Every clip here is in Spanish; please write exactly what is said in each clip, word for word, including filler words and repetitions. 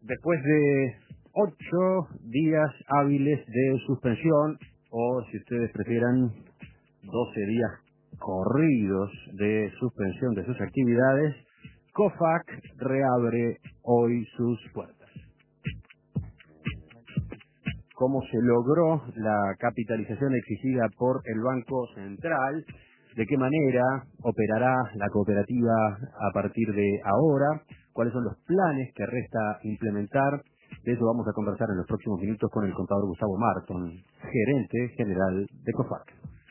después de ocho días hábiles de suspensión, o si ustedes prefieran, doce días corridos de suspensión de sus actividades, COFAC reabre hoy sus puertas. ¿Cómo se logró la capitalización exigida por el Banco Central? ¿De qué manera operará la cooperativa a partir de ahora? ¿Cuáles son los planes que resta implementar? De eso vamos a conversar en los próximos minutos con el contador Gustavo Marton, gerente general de COFAC.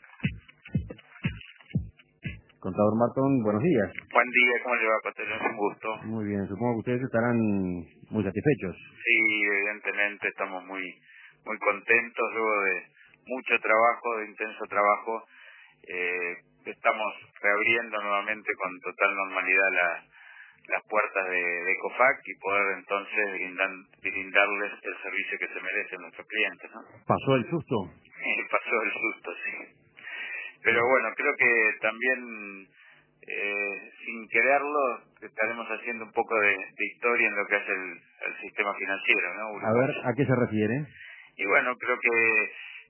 Contador Marton, buenos días. Buen día, ¿cómo le va, Pastor? Es un gusto. Muy bien, supongo que ustedes estarán muy satisfechos. Sí, evidentemente estamos muy muy contentos luego de mucho trabajo, de intenso trabajo. Eh, estamos reabriendo nuevamente con total normalidad la, las puertas de, de COFAC y poder entonces brindar, brindarles el servicio que se merecen nuestros clientes, ¿no? ¿Pasó el susto? Sí, pasó el susto, sí. Pero bueno, creo que también, eh, sin quererlo, estaremos haciendo un poco de, de historia en lo que es el, el sistema financiero, ¿no? A ver, ¿a qué se refiere? Y bueno, creo que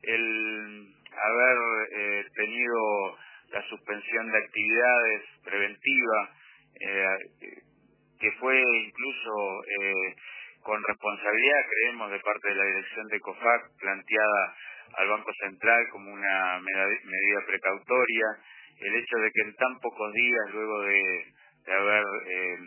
el haber eh, tenido la suspensión de actividades preventiva, eh, que fue incluso eh, con responsabilidad, creemos, de parte de la dirección de COFAC, planteada al Banco Central como una medida precautoria, el hecho de que en tan pocos días, luego de, de haber eh,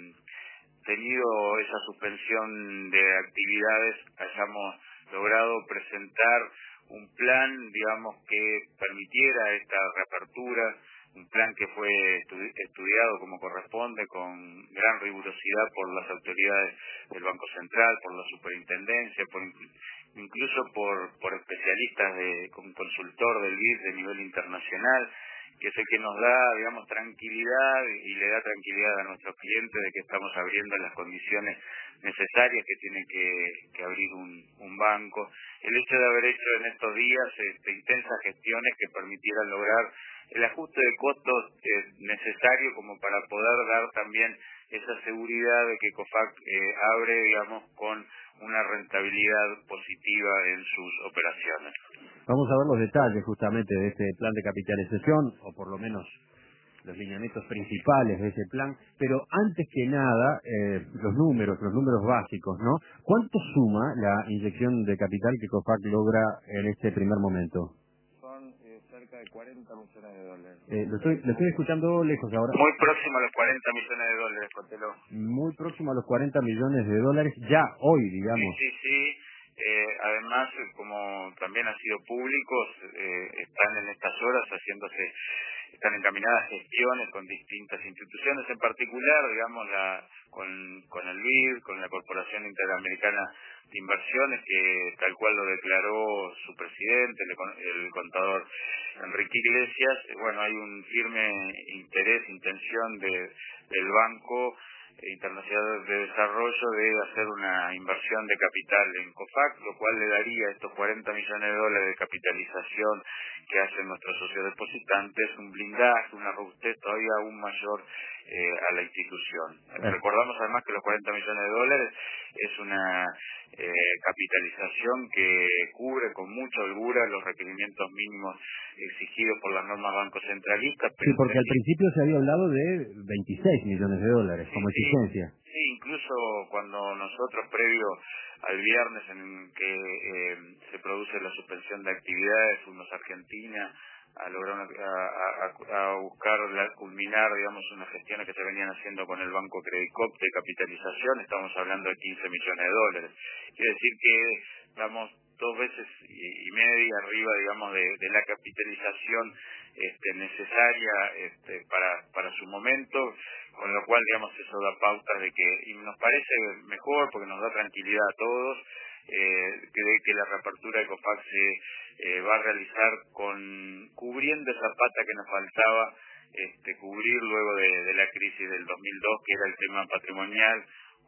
tenido esa suspensión de actividades, hayamos logrado presentar un plan, digamos, que permitiera esta reapertura, un plan que fue estudi estudiado como corresponde, con gran rigurosidad por las autoridades del Banco Central, por la superintendencia, por incluso por, por especialistas, de, como consultor del B I D de nivel internacional, que es el que nos da, digamos, tranquilidad y le da tranquilidad a nuestros clientes de que estamos abriendo las condiciones necesarias que tiene que, que abrir un, un banco. El hecho de haber hecho en estos días este, intensas gestiones que permitieran lograr el ajuste de costos eh, necesario como para poder dar también esa seguridad de que COFAC eh, abre, digamos, con una rentabilidad positiva en sus operaciones. Vamos a ver los detalles justamente de este plan de capitalización, o por lo menos los lineamientos principales de ese plan, pero antes que nada, eh, los números, los números básicos, ¿no? ¿Cuánto suma la inyección de capital que COFAC logra en este primer momento? Son eh, cerca de cuarenta millones de dólares. Eh, lo, estoy, lo estoy escuchando lejos ahora. Muy próximo a los cuarenta millones de dólares, Cotelo. Muy próximo a los cuarenta millones de dólares, ya hoy, digamos. Sí, sí, sí. Eh, además, como también ha sido público, eh, están en estas horas haciéndose, están encaminadas gestiones con distintas instituciones, en particular, digamos, la, con, con el B I D, con la Corporación Interamericana de Inversiones, que tal cual lo declaró su presidente, el, el contador Enrique Iglesias. Bueno, hay un firme interés, intención de, del Banco Internacional de Desarrollo de hacer una inversión de capital en COFAC, lo cual le daría estos cuarenta millones de dólares de capitalización que hacen nuestros socios depositantes, un blindaje, una robustez todavía aún mayor eh, a la institución. Eh. Recordamos además que los cuarenta millones de dólares es una eh, capitalización que cubre con mucha holgura los requerimientos mínimos exigidos por las normas bancos centralistas. Sí, porque al principio se había hablado de veintiséis millones de dólares sí, como sí, exigencia. Sí, incluso cuando nosotros, previo al viernes en que eh, se produce la suspensión de actividades, fuimos a Argentina a lograr una, a, a, a buscar la, culminar, digamos, unas gestiones que se venían haciendo con el Banco Credicop de capitalización. Estamos hablando de quince millones de dólares. Quiere decir que estamos dos veces y, y media arriba, digamos, de, de la capitalización este, necesaria este, para, para su momento, con lo cual, digamos, eso da pautas de que, y nos parece mejor porque nos da tranquilidad a todos, eh, que de que la reapertura de COFAC se eh, va a realizar con cubriendo esa pata que nos faltaba este, cubrir luego de, de la crisis del dos mil dos, que era el tema patrimonial,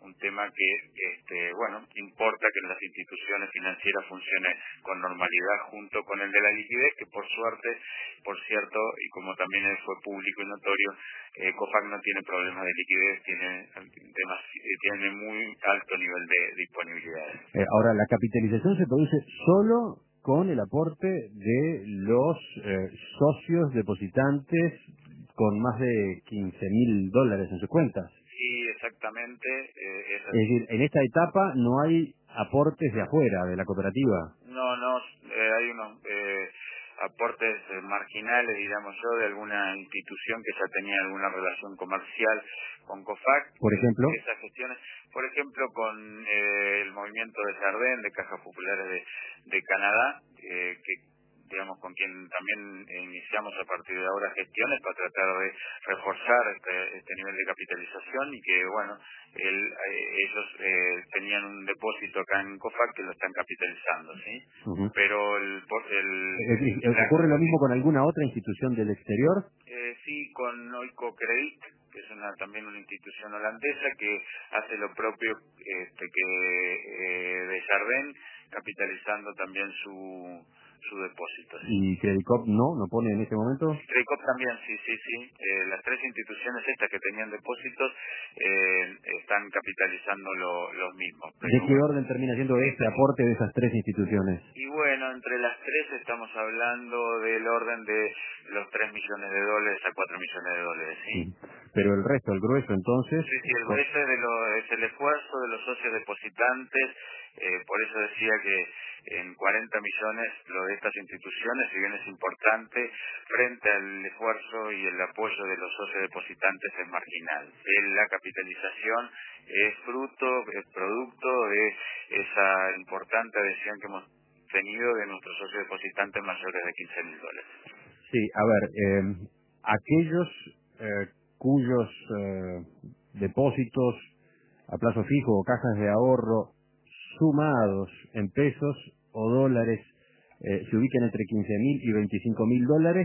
un tema que, este, bueno, importa que las instituciones financieras funcionen con normalidad junto con el de la liquidez, que por suerte, por cierto, y como también fue público y notorio, eh, COFAC no tiene problemas de liquidez, tiene, temas, tiene muy alto nivel de disponibilidades. Eh, ahora, la capitalización se produce solo con el aporte de los eh, socios depositantes con más de quince mil dólares en sus cuentas. Sí, exactamente. Eh, es, es decir, en esta etapa no hay aportes de afuera, de la cooperativa. No, no, eh, hay unos eh, aportes eh, marginales, digamos yo, de alguna institución que ya tenía alguna relación comercial con COFAC. Por ejemplo. Esas gestiones, por ejemplo, con eh, el movimiento de Jardín, de Cajas Populares de, de Canadá, eh, que digamos, con quien también iniciamos a partir de ahora gestiones para tratar de reforzar este, este nivel de capitalización y que, bueno, el, eh, ellos eh, tenían un depósito acá en COFAC que lo están capitalizando, ¿sí? Uh-huh. Pero el... el es decir, la, ¿ocurre lo mismo con alguna otra institución del exterior? Eh, sí, con Oiko Credit, que es una, también una institución holandesa que hace lo propio este, que eh, de Jardín, capitalizando también su... su depósito. ¿Sí? ¿Y Credicop no? ¿No pone en este momento? Credicop también, sí, sí, sí. Eh, las tres instituciones estas que tenían depósitos eh, están capitalizando lo, los mismos. Pero ¿de qué bueno, orden termina siendo este aporte de esas tres instituciones? Y bueno, entre las tres estamos hablando del orden de los tres millones de dólares a cuatro millones de dólares, ¿sí? Sí. Pero el resto, el grueso entonces... Sí, sí, el grueso es, de lo, es el esfuerzo de los socios depositantes, eh, por eso decía que en cuarenta millones lo de estas instituciones, si bien es importante, frente al esfuerzo y el apoyo de los socios depositantes es marginal. La capitalización es fruto, es producto de esa importante adhesión que hemos tenido de nuestros socios depositantes mayores de quince mil dólares. Sí, a ver, eh, aquellos eh, cuyos eh, depósitos a plazo fijo o cajas de ahorro sumados en pesos o dólares eh, se ubican entre quince mil y veinticinco mil dólares,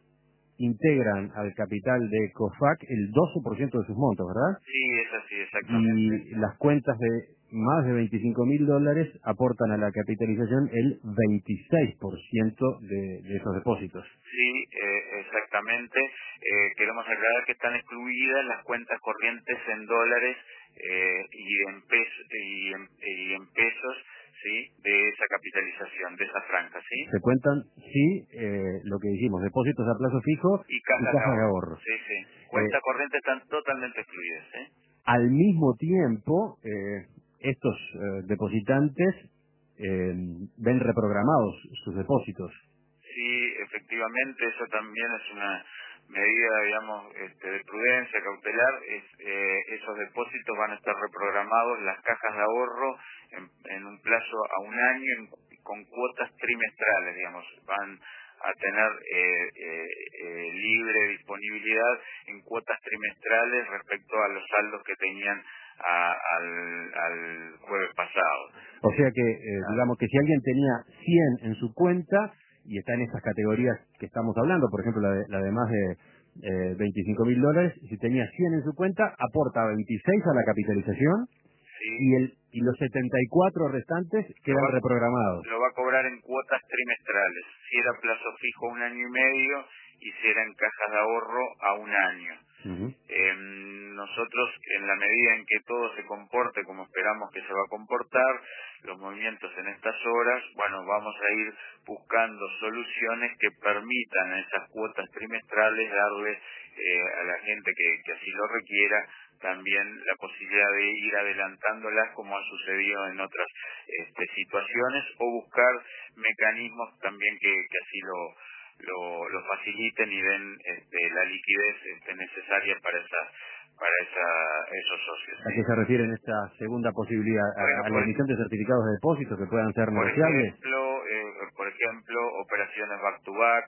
integran al capital de COFAC el doce por ciento de sus montos, ¿verdad? Sí, es así, exactamente. Y las cuentas de más de veinticinco mil dólares aportan a la capitalización el veintiséis por ciento de, de esos depósitos. Sí, eh, exactamente. Eh, queremos aclarar que están excluidas las cuentas corrientes en dólares eh, y, en peso, y, en, y en pesos, sí, de esa capitalización, de esa franja, sí. Se cuentan, sí, eh, lo que dijimos, depósitos a plazo fijo y cajas, y cajas de, de ahorro. ahorro. Sí, sí. Cuentas Eh, corrientes están totalmente excluidas, ¿eh? Al mismo tiempo, eh, estos eh, depositantes eh, ven reprogramados sus depósitos. Sí, efectivamente, eso también es una medida, digamos, este, de prudencia cautelar. Es, eh, esos depósitos van a estar reprogramados, las cajas de ahorro, en, en un plazo a un año, en, con cuotas trimestrales, digamos, van a tener eh, eh, eh, libre disponibilidad en cuotas trimestrales respecto a los saldos que tenían a, al, al jueves pasado. O sea que, eh, digamos que si alguien tenía cien en su cuenta y está en estas categorías que estamos hablando, por ejemplo la de, la de más de eh, veinticinco mil dólares, si tenía cien en su cuenta, aporta veintiséis a la capitalización. Sí. Y, el, y los setenta y cuatro restantes quedan lo va, reprogramados. Lo va a cobrar en cuotas trimestrales. Si era plazo fijo un año y medio y si era en cajas de ahorro a un año. Uh-huh. Eh, nosotros, en la medida en que todo se comporte como esperamos que se va a comportar, los movimientos en estas horas, bueno, vamos a ir buscando soluciones que permitan a esas cuotas trimestrales darle eh, a la gente que, que así lo requiera también la posibilidad de ir adelantándolas como ha sucedido en otras este, situaciones o buscar mecanismos también que, que así lo Lo, lo faciliten y den este, la liquidez este, necesaria para esa para esa, esos socios. ¿A qué se refiere en esta segunda posibilidad? ¿A, bueno, a la por, emisión de certificados de depósito que puedan ser por negociables? ejemplo, eh, por ejemplo, operaciones back to back,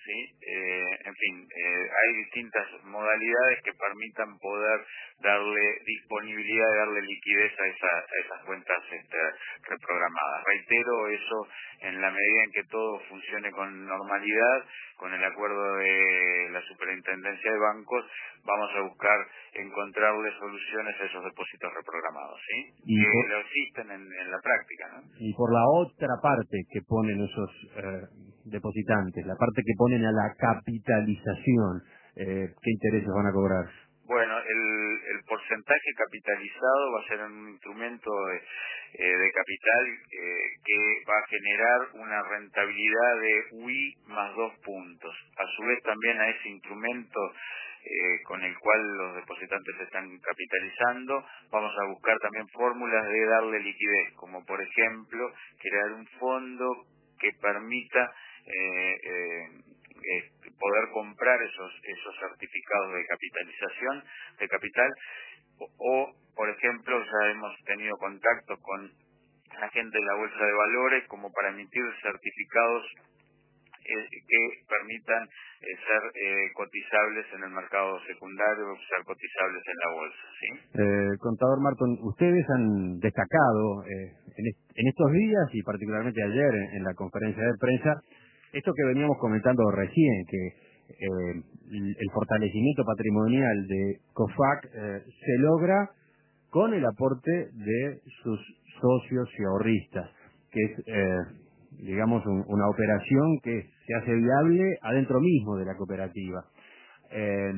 ¿sí? Eh, en fin, eh, hay distintas modalidades que permitan poder darle disponibilidad, darle liquidez a, esa, a esas cuentas este, reprogramadas. Reitero, eso en la medida en que todo funcione con normalidad, con el acuerdo de la Superintendencia de Bancos, vamos a buscar encontrarle soluciones a esos depósitos reprogramados, ¿sí? Y que por, lo existen en, en la práctica, ¿no? y por la otra parte que ponen esos eh, depositantes, la parte que ponen a la capitalización, eh, ¿qué intereses van a cobrar? Bueno, el, el porcentaje capitalizado va a ser un instrumento de, eh, de capital eh, que va a generar una rentabilidad de U I más dos puntos. A su vez también a ese instrumento eh, con el cual los depositantes se están capitalizando, vamos a buscar también fórmulas de darle liquidez, como por ejemplo crear un fondo que permita eh, eh, eh, poder comprar esos esos certificados de capitalización de capital o, o por ejemplo ya hemos tenido contacto con la gente de la bolsa de valores como para emitir certificados eh, que permitan eh, ser eh, cotizables en el mercado secundario, ser cotizables en la bolsa, ¿sí? Eh, contador Marton, ustedes han destacado eh, en, est en estos días y particularmente ayer en, en la conferencia de prensa esto que veníamos comentando recién, que eh, el fortalecimiento patrimonial de COFAC eh, se logra con el aporte de sus socios y ahorristas, que es, eh, digamos, un, una operación que se hace viable adentro mismo de la cooperativa. Eh,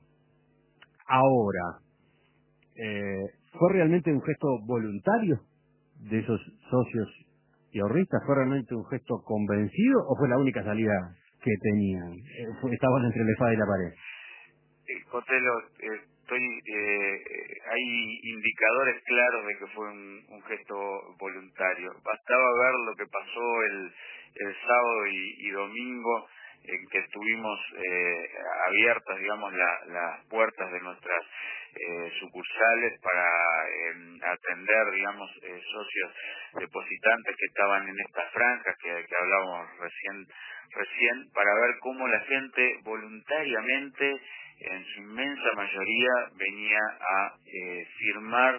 ahora, eh, ¿fue realmente un gesto voluntario de esos socios y ahorristas? ¿Fue realmente un gesto convencido o fue la única salida que tenían? Eh, fue, estaban entre la espada y la pared. Eh, Cotelo, eh, estoy, eh, eh, hay indicadores claros de que fue un, un gesto voluntario. Bastaba ver lo que pasó el, el sábado y, y domingo, en que estuvimos eh, abiertas, digamos, la, las puertas de nuestras eh, sucursales para eh, atender, digamos, eh, socios depositantes que estaban en estas franjas que, que hablábamos recién, recién, para ver cómo la gente voluntariamente, en su inmensa mayoría, venía a eh, firmar,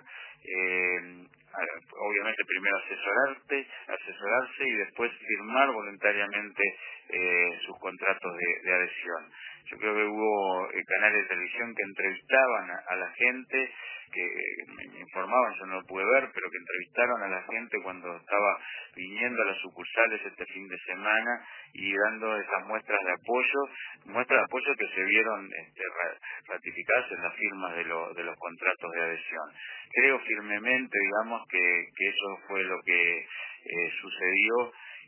eh, obviamente primero asesorarte, asesorarse y después firmar voluntariamente eh, sus contratos de, de adhesión. Yo creo que hubo eh, canales de televisión que entrevistaban a, a la gente, que eh, me informaban, yo no lo pude ver, pero que entrevistaron a la gente cuando estaba viniendo a las sucursales este fin de semana y dando esas muestras de apoyo, muestras de apoyo que se vieron este, ratificadas en las firmas de, lo, de los contratos de adhesión. Creo firmemente, digamos, que, que eso fue lo que eh, sucedió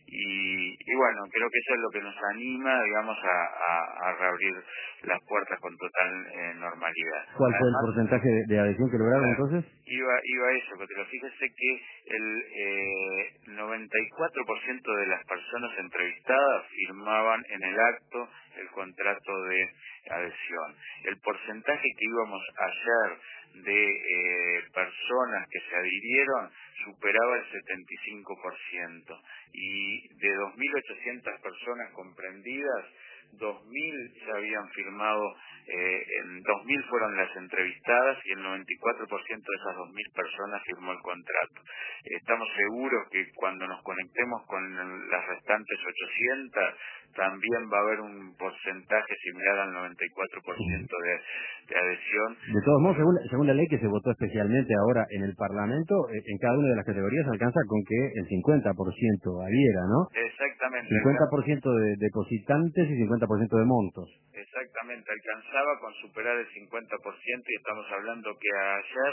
y, y bueno, creo que eso es lo que nos anima, digamos, a, a, a reabrir las puertas con total eh, normalidad. ¿Cuál fue Además, el porcentaje de, de adhesión que lograron claro, entonces? Iba, iba a eso, pero fíjese que el eh, noventa y cuatro por ciento de las personas entrevistadas firmaban en el acto el contrato de adhesión. El porcentaje que íbamos ayer de eh, personas que se adhirieron superaba el setenta y cinco por ciento y de dos mil ochocientas personas comprendidas, dos mil ya habían firmado, eh, en dos mil fueron las entrevistadas y el noventa y cuatro por ciento de esas dos mil personas firmó el contrato. Estamos seguros que cuando nos conectemos con las restantes ochocientas también va a haber un porcentaje similar al noventa y cuatro por ciento de, de adhesión. De todos modos, según, según la ley que se votó especialmente ahora en el Parlamento, eh, en cada una de las categorías alcanza con que el cincuenta por ciento adhiera, ¿no? Exactamente. cincuenta por ciento de depositantes y cincuenta por ciento de montos. Exactamente, alcanzaba con superar el cincuenta por ciento y estamos hablando que ayer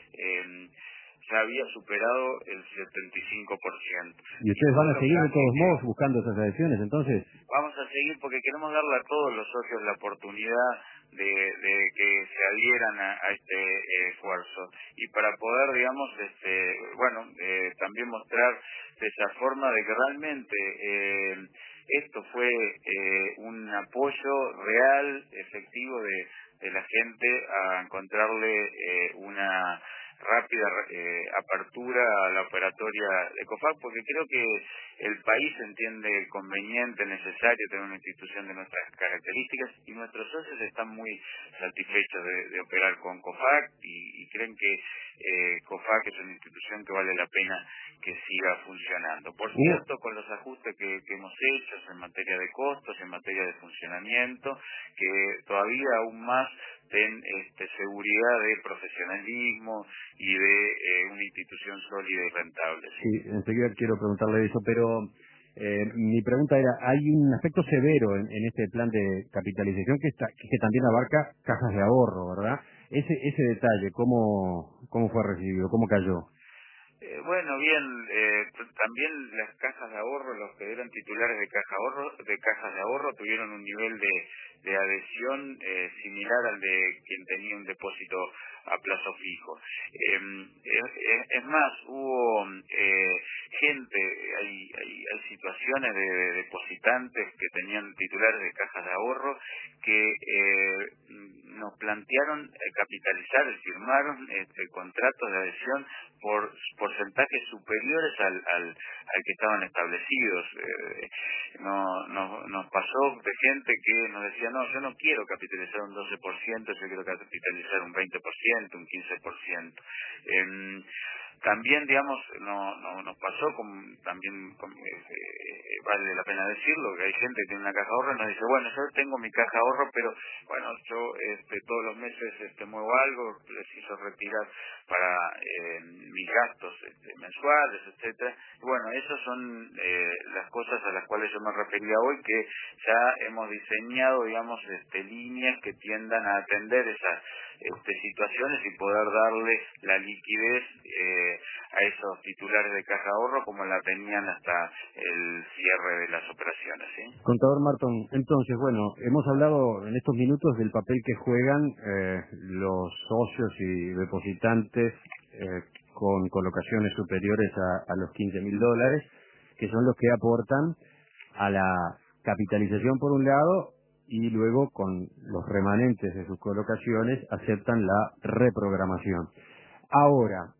eh, ya había superado el setenta y cinco por ciento. ¿Y ustedes van a seguir de todos que, modos buscando esas adhesiones entonces? Vamos a seguir porque queremos darle a todos los socios la oportunidad de, de que se adhieran a, a este eh, esfuerzo y para poder, digamos, este, bueno, eh, también mostrar de esa forma de que realmente eh, esto fue eh, un apoyo real, efectivo de, de la gente a encontrarle eh, una rápida eh, apertura a la operatoria de COFAC, porque creo que el país entiende conveniente, necesario tener una institución de nuestras características y nuestros socios están muy satisfechos de, de operar con COFAC y, y creen que eh, COFAC es una institución que vale la pena que siga funcionando. Por cierto, con los ajustes que, que hemos hecho en materia de costos, en materia de funcionamiento, que todavía aún más den este, seguridad de profesionalismo y de eh, una institución sólida y rentable. Sí, enseguida quiero preguntarle eso, pero eh, mi pregunta era, hay un aspecto severo en, en este plan de capitalización que, está, que también abarca cajas de ahorro, ¿verdad? Ese ese detalle, ¿cómo, cómo fue recibido? ¿Cómo cayó? Eh, bueno, bien, eh, también las cajas de ahorro, los que eran titulares de caja ahorro, de cajas de ahorro tuvieron un nivel de, de adhesión eh, similar al de quien tenía un depósito a plazo fijo. Eh, es, es más, hubo eh, gente, hay, hay, hay situaciones de, de depositantes que tenían titulares de cajas de ahorro que eh, nos plantearon eh, capitalizar, firmaron este, contratos de adhesión por porcentajes superiores al, al, al que estaban establecidos. Eh, no, no, nos pasó de gente que nos decía, no, yo no quiero capitalizar un doce por ciento, yo quiero capitalizar un veinte por ciento, un quince por ciento. Eh, También, digamos, no, no nos pasó, con, también con, eh, vale la pena decirlo, que hay gente que tiene una caja de ahorro y nos dice, bueno, yo tengo mi caja de ahorro, pero bueno, yo este, todos los meses este, muevo algo, preciso retirar para eh, mis gastos este, mensuales, etcétera. Y bueno, esas son eh, las cosas a las cuales yo me refería hoy, que ya hemos diseñado, digamos, este, líneas que tiendan a atender esas este, situaciones y poder darle la liquidez eh, a esos titulares de caja de ahorro como la tenían hasta el cierre de las operaciones, ¿sí? Contador Marton, entonces, bueno, hemos hablado en estos minutos del papel que juegan eh, los socios y depositantes eh, con colocaciones superiores a, a los quince mil dólares, que son los que aportan a la capitalización por un lado y luego con los remanentes de sus colocaciones aceptan la reprogramación. Ahora,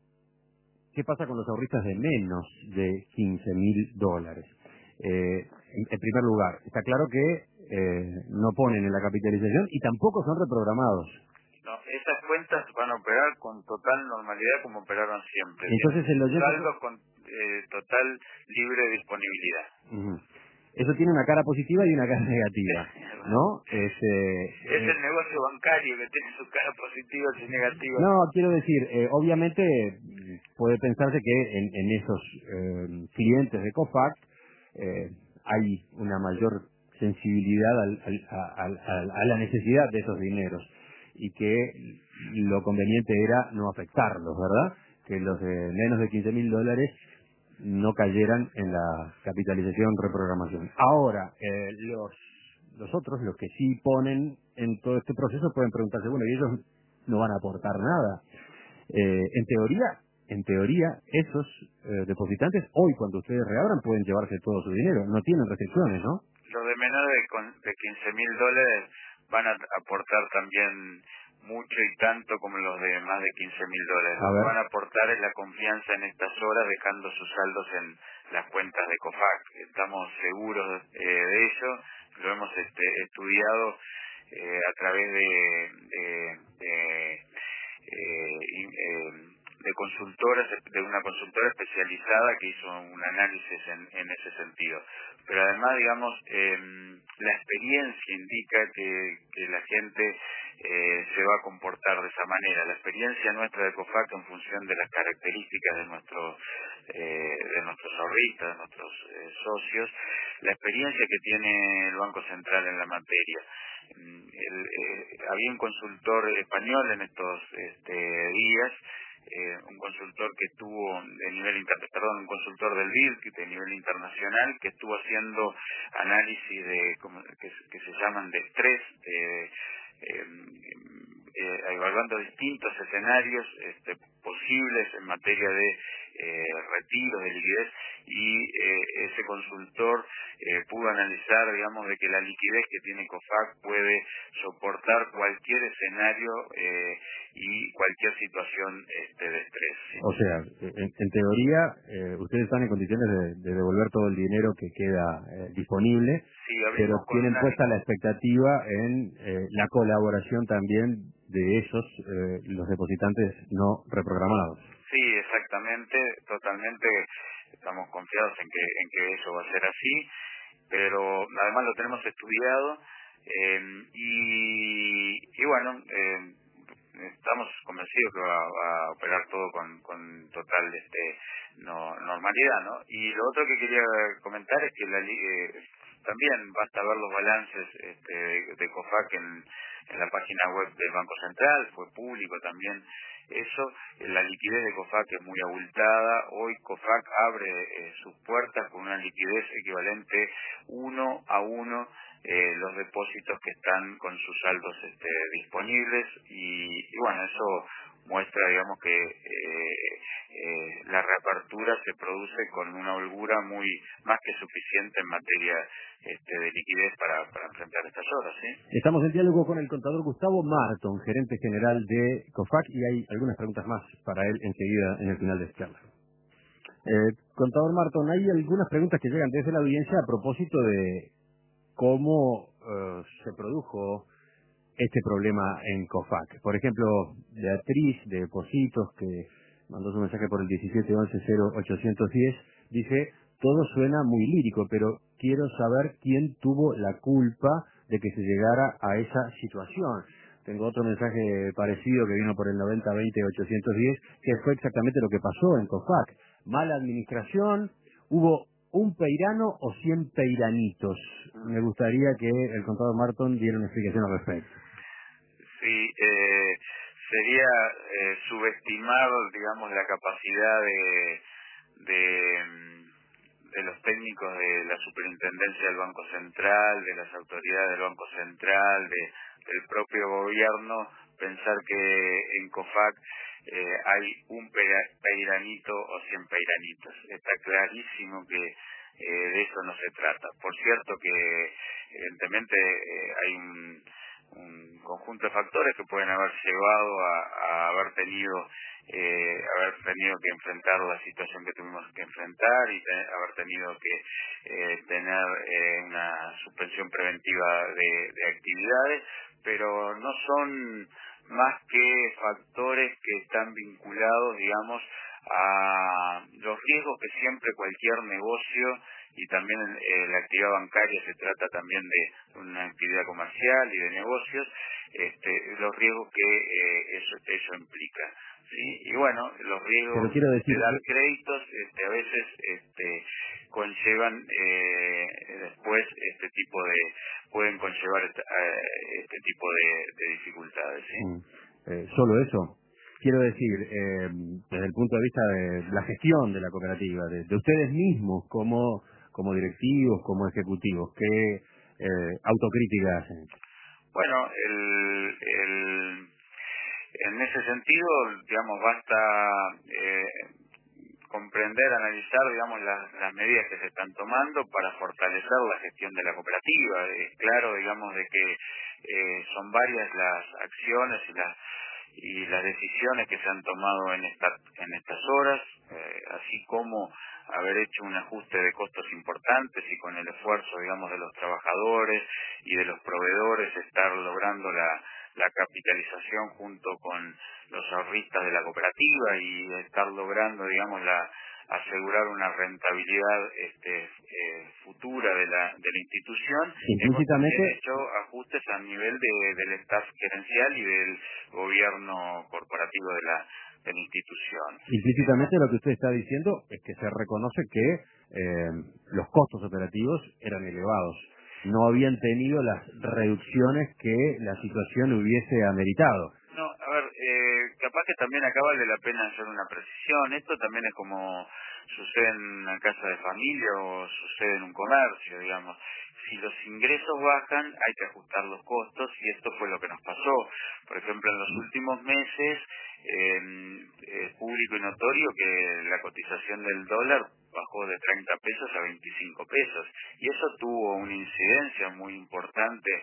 ¿qué pasa con los ahorristas de menos de quince mil dólares? Eh, en, en primer lugar, está claro que eh, no ponen en la capitalización y tampoco son reprogramados. No, esas cuentas van a operar con total normalidad como operaron siempre. Entonces el oyente... Saldos con eh, total libre disponibilidad. Uh-huh. Eso tiene una cara positiva y una cara negativa, ¿no? Este, es eh, el negocio bancario que tiene su cara positiva y negativa. No, quiero decir, eh, obviamente puede pensarse que en, en esos eh, clientes de COFAC eh, hay una mayor sensibilidad al, al, a, a, a la necesidad de esos dineros y que lo conveniente era no afectarlos, ¿verdad? Que los de menos de quince mil dólares no cayeran en la capitalización reprogramación. Ahora, eh, los, los otros, los que sí ponen en todo este proceso, pueden preguntarse, bueno, ¿y ellos no van a aportar nada? Eh, en teoría, en teoría, esos eh, depositantes, hoy cuando ustedes reabran, pueden llevarse todo su dinero, no tienen restricciones, ¿no? Los de menos de, de quince mil dólares van a aportar también mucho y tanto como los de más de quince mil dólares. Lo que van a aportar es la confianza en estas horas, dejando sus saldos en las cuentas de COFAC. Estamos seguros eh, de ello, lo hemos este, estudiado eh, a través de, de, de, eh, eh, de consultoras, de una consultora especializada que hizo un análisis en, en ese sentido. Pero además, digamos, eh, la experiencia indica que, que la gente eh, se va a comportar de esa manera. La experiencia nuestra de COFAC en función de las características de nuestros eh, de nuestros ahorristas, de nuestros eh, socios, la experiencia que tiene el Banco Central en la materia. El, eh, había un consultor español en estos este, días, eh, un consultor que estuvo de nivel inter, perdón, un consultor del B I D de nivel internacional que estuvo haciendo análisis de como, que, que se llaman de estrés, eh, eh, eh, evaluando distintos escenarios este, posibles en materia de eh, retiros de liquidez y eh, ese consultor eh, pudo analizar, digamos, de que la liquidez que tiene COFAC puede soportar cualquier escenario eh, y cualquier situación este, de estrés. ¿Sí? O sea, en, en teoría, eh, ustedes están en condiciones de, de devolver todo el dinero que queda eh, disponible, Sí, pero tienen una... puesta la expectativa en eh, la colaboración también de esos, eh, los depositantes no reprogramados. Sí, exactamente, totalmente estamos confiados en que, en que eso va a ser así, pero además lo tenemos estudiado eh, y, y bueno, eh, estamos convencidos que va, va a operar todo con, con total este no, normalidad, ¿no? Y lo otro que quería comentar es que la, eh, también basta ver los balances este, de, de COFAC en, en la página web del Banco Central, fue público también eso. La liquidez de COFAC es muy abultada. Hoy COFAC abre eh, sus puertas con una liquidez equivalente uno a uno eh, los depósitos que están con sus saldos este, disponibles y, y bueno, eso muestra, digamos, que eh, eh, la reapertura se produce con una holgura muy más que suficiente en materia este, de liquidez para, para enfrentar estas horas, ¿sí? Estamos en diálogo con el contador Gustavo Marton, gerente general de COFAC, y hay algunas preguntas más para él enseguida en el final de este charla. Eh, contador Marton, hay algunas preguntas que llegan desde la audiencia a propósito de cómo uh, se produjo este problema en COFAC. Por ejemplo, Beatriz de Positos, que mandó su mensaje por el diecisiete once cero ochocientos diez, dice: todo suena muy lírico, pero quiero saber quién tuvo la culpa de que se llegara a esa situación. Tengo otro mensaje parecido que vino por el noventa veinte ochocientos diez, que fue exactamente lo que pasó en COFAC. Mala administración, hubo un peirano o cien peiranitos. Me gustaría que el contador Marton diera una explicación al respecto. Sí, eh, sería eh, subestimar, digamos, la capacidad de, de, de los técnicos de la superintendencia del Banco Central, de las autoridades del Banco Central, de, del propio gobierno, pensar que en COFAC eh, hay un peiranito o cien peiranitos. Está clarísimo que eh, de eso no se trata. Por cierto que evidentemente eh, hay un un conjunto de factores que pueden haber llevado a, a haber tenido eh, haber tenido que enfrentar la situación que tuvimos que enfrentar y te, haber tenido que eh, tener eh, una suspensión preventiva de, de actividades, pero no son más que factores que están vinculados, digamos, a los riesgos que siempre cualquier negocio, y también eh, la actividad bancaria se trata también de una actividad comercial y de negocios, este, los riesgos que eh, eso, eso implica, ¿sí? Y bueno, los riesgos decir, de dar créditos este, a veces este, conllevan eh, después este tipo de, pueden conllevar este, eh, este tipo de, de dificultades, ¿sí? Mm, eh, ¿Solo eso? Quiero decir, eh, desde el punto de vista de la gestión de la cooperativa, de, de ustedes mismos como, como directivos, como ejecutivos, ¿qué eh, autocrítica hacen? Bueno, el, el, en ese sentido, digamos, basta eh, comprender, analizar, digamos, las, las medidas que se están tomando para fortalecer la gestión de la cooperativa. Es claro, digamos, de que eh, son varias las acciones y las y las decisiones que se han tomado en esta, en estas horas, eh, así como haber hecho un ajuste de costos importantes y con el esfuerzo, digamos, de los trabajadores y de los proveedores estar logrando la, la capitalización junto con los ahorristas de la cooperativa y estar logrando, digamos, la asegurar una rentabilidad este, eh, futura de la, de la institución. Implícitamente Hemos hecho ajustes a nivel de, del staff gerencial y del gobierno corporativo de la, de la institución. Implícitamente lo que usted está diciendo es que se reconoce que eh, los costos operativos eran elevados. No habían tenido las reducciones que la situación hubiese ameritado. No, a ver, eh, capaz que también acá vale la pena hacer una precisión. Esto también es como sucede en una casa de familia o sucede en un comercio, digamos. Si los ingresos bajan, hay que ajustar los costos y esto fue lo que nos pasó. Por ejemplo, en los últimos meses eh, es público y notorio que la cotización del dólar bajó de treinta pesos a veinticinco pesos y eso tuvo una incidencia muy importante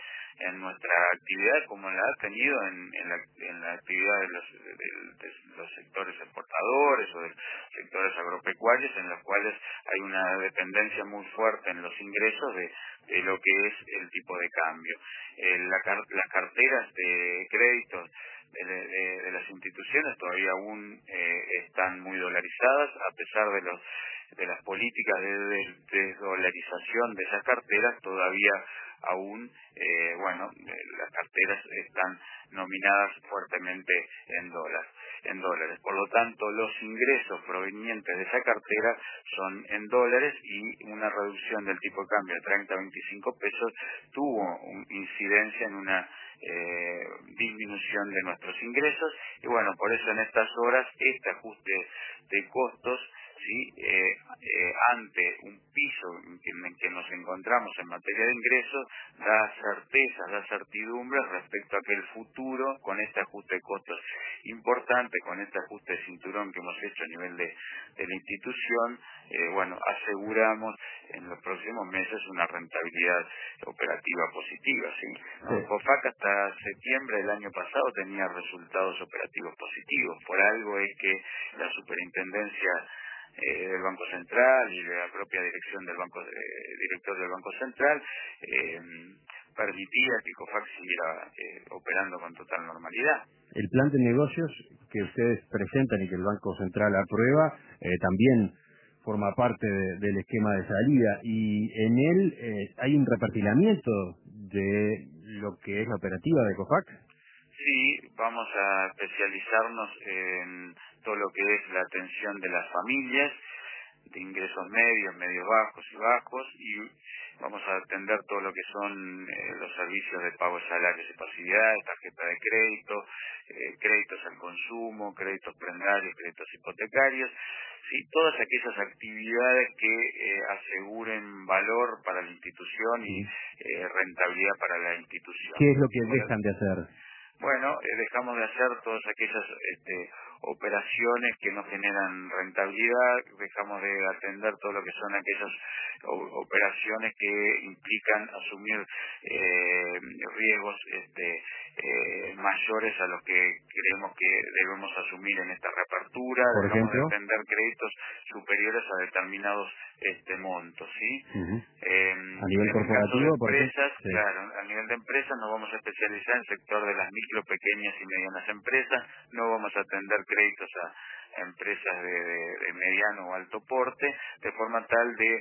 en nuestra actividad como la ha tenido en, en, la, en la actividad de los, de, de los sectores exportadores o de los sectores agropecuarios, en los cuales hay una dependencia muy fuerte en los ingresos de, de lo que es el tipo de cambio. Eh, la, las carteras de créditos de, de, de las instituciones todavía aún eh, están muy dolarizadas, a pesar de los de las políticas de desdolarización de, de esas carteras. Todavía aún, eh, bueno, las carteras están nominadas fuertemente en dólares, en dólares. Por lo tanto, los ingresos provenientes de esa cartera son en dólares, y una reducción del tipo de cambio de treinta a veinticinco pesos tuvo un, incidencia en una eh, disminución de nuestros ingresos. Y bueno, por eso en estas horas este ajuste de costos, sí, eh, eh, ante un piso en que, en que nos encontramos en materia de ingresos, da certeza, da certidumbre respecto a que el futuro, con este ajuste de costos importante, con este ajuste de cinturón que hemos hecho a nivel de, de la institución, eh, bueno, aseguramos en los próximos meses una rentabilidad operativa positiva, ¿sí? ¿No? Sí. COFAC hasta septiembre del año pasado tenía resultados operativos positivos. Por algo es que la superintendencia Eh, del Banco Central y de la propia dirección del Banco eh, director del Banco Central eh, permitía que COFAC siguiera eh, operando con total normalidad. El plan de negocios que ustedes presentan y que el Banco Central aprueba eh, también forma parte de, del esquema de salida, y en él eh, hay un reperfilamiento de lo que es la operativa de COFAC. Sí, vamos a especializarnos en todo lo que es la atención de las familias, de ingresos medios, medios bajos y bajos, y vamos a atender todo lo que son eh, los servicios de pago de salarios y pasividades, tarjeta de crédito, eh, créditos al consumo, créditos prendarios, créditos hipotecarios, sí, todas aquellas actividades que eh, aseguren valor para la institución y eh, rentabilidad para la institución. ¿Qué es lo que dejan de hacer? Bueno, eh, dejamos de hacer todas aquellas este, operaciones que no generan rentabilidad, dejamos de atender todo lo que son aquellas o, operaciones que implican asumir eh, riesgos este, eh, mayores a los que creemos que debemos asumir en esta reapertura. Por dejamos ejemplo, de atender créditos superiores a determinados este montos, ¿sí? Uh-huh. Eh, a nivel en corporativo, el caso de por empresas, ejemplo, sí. claro, a nivel de empresas nos vamos a especializar en el sector de las micro, pequeñas y medianas empresas. No vamos a atender créditos a empresas de, de, de mediano o alto porte, de forma tal de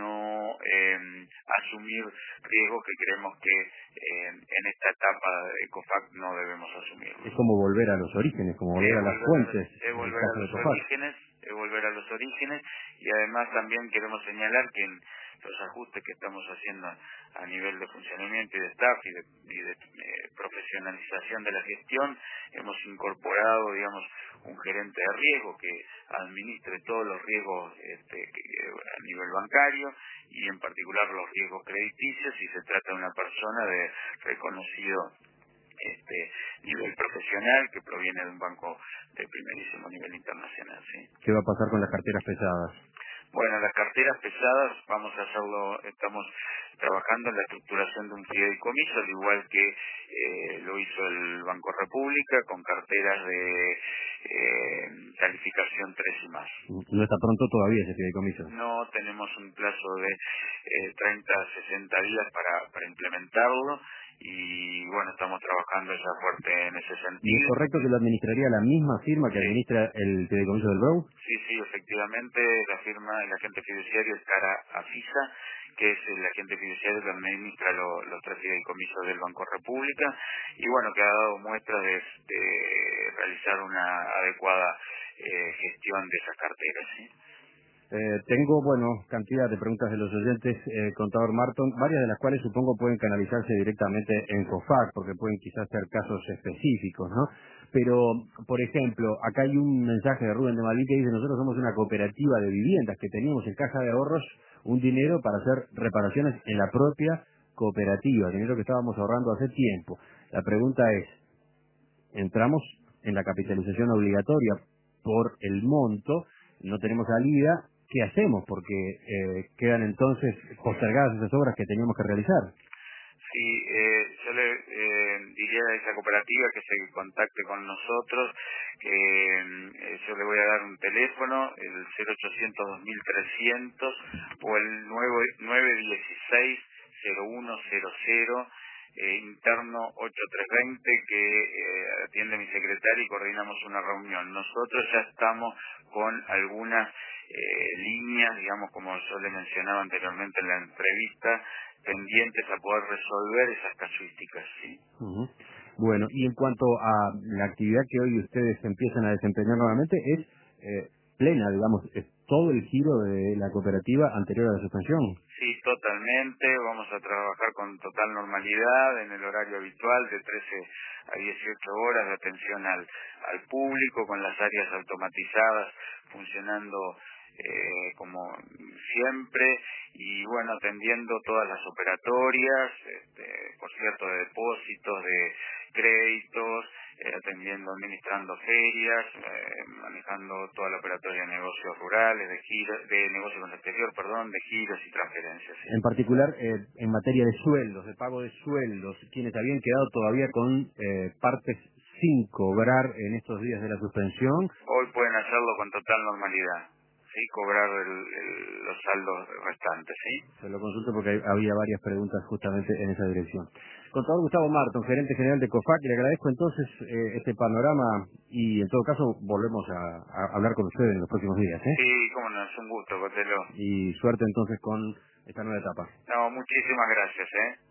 no eh, asumir riesgos que creemos que eh, en esta etapa de COFAC no debemos asumir. Es como volver a los orígenes, como volver Es a las volver, fuentes, es en el volver caso a de los COFAC. orígenes, es volver a los orígenes, y además también queremos señalar que en los ajustes que estamos haciendo a nivel de funcionamiento y de staff y de, y de eh, profesionalización de la gestión, hemos incorporado, digamos, un gerente de riesgo que administre todos los riesgos este, que, a nivel bancario, y en particular los riesgos crediticios, y se trata de una persona de reconocido este nivel profesional que proviene de un banco de primerísimo nivel internacional, ¿sí? ¿Qué va a pasar con las carteras pesadas? Bueno, las carteras pesadas vamos a hacerlo, estamos trabajando en la estructuración de un fideicomiso, al igual que eh, lo hizo el Banco República, con carteras de eh, calificación tres y más. No está pronto todavía ese fideicomiso. No, tenemos un plazo de eh, treinta a sesenta días para, para implementarlo, y bueno, estamos trabajando ya fuerte en ese sentido. ¿Y es correcto que lo administraría la misma firma que Sí. administra el fideicomiso del B R U? Sí, sí, efectivamente, la firma, el agente fiduciario es Cara Afisa, que es el agente fiduciario que administra lo, los tres fideicomisos del Banco República, y bueno, que ha dado muestras de, de realizar una adecuada eh, gestión de esas carteras, ¿sí? Eh, tengo, bueno, cantidad de preguntas de los oyentes, eh, contador Marton, varias de las cuales supongo pueden canalizarse directamente en COFAC, porque pueden quizás ser casos específicos, ¿no? Pero, por ejemplo, acá hay un mensaje de Rubén de Malvin que dice: nosotros somos una cooperativa de viviendas que teníamos en caja de ahorros un dinero para hacer reparaciones en la propia cooperativa, dinero que estábamos ahorrando hace tiempo. La pregunta es, entramos en la capitalización obligatoria por el monto, no tenemos salida, ¿qué hacemos? Porque eh, quedan entonces postergadas esas obras que teníamos que realizar. Sí, eh, yo le eh, diría a esa cooperativa que se contacte con nosotros, que eh, yo le voy a dar un teléfono, el cero ochocientos dos mil trescientos o el nueve dieciséis cero uno cero cero, eh, interno ocho tres veinte, que eh, atiende mi secretario y coordinamos una reunión. Nosotros ya estamos con algunas eh, líneas, digamos, como yo le mencionaba anteriormente en la entrevista, pendientes a poder resolver esas casuísticas, ¿sí? Uh-huh. Bueno, y en cuanto a la actividad que hoy ustedes empiezan a desempeñar nuevamente, es eh, plena, digamos, es todo el giro de la cooperativa anterior a la suspensión. Sí, totalmente. Vamos a trabajar con total normalidad en el horario habitual de trece a dieciocho horas de atención al, al público, con las áreas automatizadas funcionando eh, como siempre, y bueno, atendiendo todas las operatorias, este, por cierto, de depósitos, de créditos, eh, atendiendo, administrando ferias, eh, manejando toda la operatoria de negocios rurales, de giros, de negocios con el exterior, perdón, de giros y transferencias. ¿Sí? En particular, eh, en materia de sueldos, de pago de sueldos, quienes habían quedado todavía con eh, partes sin cobrar en estos días de la suspensión. Hoy pueden hacerlo con total normalidad, sí, cobrar el, el, los saldos restantes, sí. Se lo consulto porque hay, había varias preguntas justamente en esa dirección. Contador Gustavo Marton, gerente general de COFAC, le agradezco entonces eh, este panorama y en todo caso volvemos a, a hablar con usted en los próximos días, ¿eh? Sí, cómo no, es un gusto, Cotelo. Y suerte entonces con esta nueva etapa. No, muchísimas gracias, ¿eh?